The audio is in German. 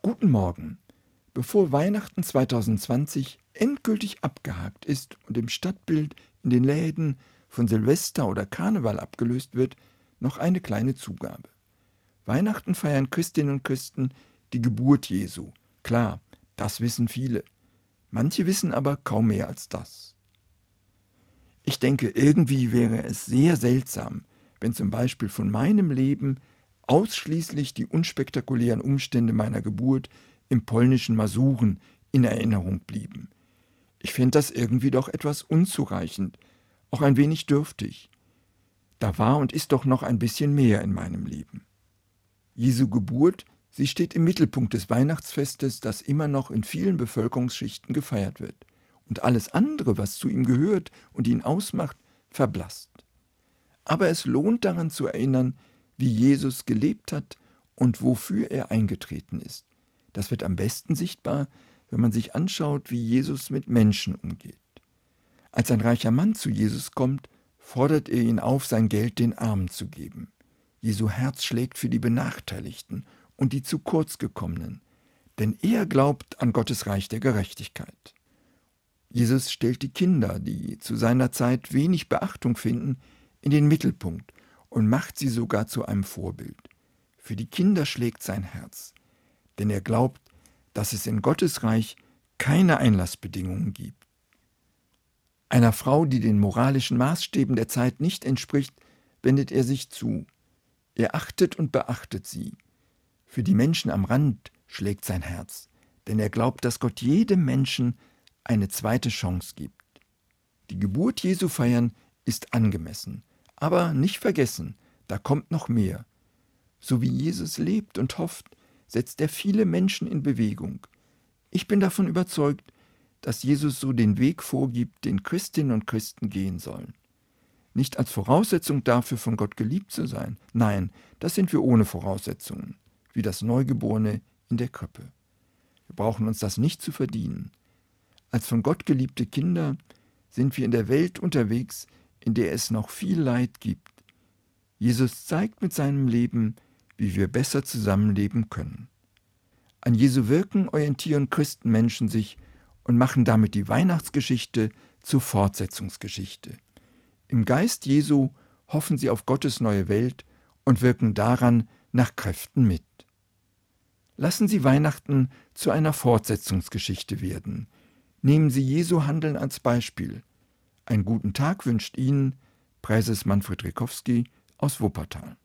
Guten Morgen. Bevor Weihnachten 2020 endgültig abgehakt ist und im Stadtbild, in den Läden von Silvester oder Karneval abgelöst wird, noch eine kleine Zugabe. Weihnachten feiern Christinnen und Christen die Geburt Jesu. Klar, das wissen viele. Manche wissen aber kaum mehr als das. Ich denke, irgendwie wäre es sehr seltsam, wenn zum Beispiel von meinem Leben ausschließlich die unspektakulären Umstände meiner Geburt im polnischen Masuren in Erinnerung blieben. Ich fände das irgendwie doch etwas unzureichend, auch ein wenig dürftig. Da war und ist doch noch ein bisschen mehr in meinem Leben. Jesu Geburt, sie steht im Mittelpunkt des Weihnachtsfestes, das immer noch in vielen Bevölkerungsschichten gefeiert wird. Und alles andere, was zu ihm gehört und ihn ausmacht, verblasst. Aber es lohnt daran zu erinnern, wie Jesus gelebt hat und wofür er eingetreten ist. Das wird am besten sichtbar, wenn man sich anschaut, wie Jesus mit Menschen umgeht. Als ein reicher Mann zu Jesus kommt, fordert er ihn auf, sein Geld den Armen zu geben. Jesu Herz schlägt für die Benachteiligten und die zu kurz gekommenen, denn er glaubt an Gottes Reich der Gerechtigkeit. Jesus stellt die Kinder, die zu seiner Zeit wenig Beachtung finden, in den Mittelpunkt und macht sie sogar zu einem Vorbild. Für die Kinder schlägt sein Herz, denn er glaubt, dass es in Gottes Reich keine Einlassbedingungen gibt. Einer Frau, die den moralischen Maßstäben der Zeit nicht entspricht, wendet er sich zu. Er achtet und beachtet sie. Für die Menschen am Rand schlägt sein Herz, denn er glaubt, dass Gott jedem Menschen eine zweite Chance gibt. Die Geburt Jesu feiern ist angemessen, aber nicht vergessen, da kommt noch mehr. So wie Jesus lebt und hofft, setzt er viele Menschen in Bewegung. Ich bin davon überzeugt, dass Jesus so den Weg vorgibt, den Christinnen und Christen gehen sollen. Nicht als Voraussetzung dafür, von Gott geliebt zu sein. Nein, das sind wir ohne Voraussetzungen, wie das Neugeborene in der Krippe. Wir brauchen uns das nicht zu verdienen. Als von Gott geliebte Kinder sind wir in der Welt unterwegs, in der es noch viel Leid gibt. Jesus zeigt mit seinem Leben, wie wir besser zusammenleben können. An Jesu Wirken orientieren Christenmenschen sich und machen damit die Weihnachtsgeschichte zur Fortsetzungsgeschichte. Im Geist Jesu hoffen sie auf Gottes neue Welt und wirken daran nach Kräften mit. Lassen Sie Weihnachten zu einer Fortsetzungsgeschichte werden. Nehmen Sie Jesu Handeln als Beispiel. Einen guten Tag wünscht Ihnen Präses Manfred Rekowski aus Wuppertal.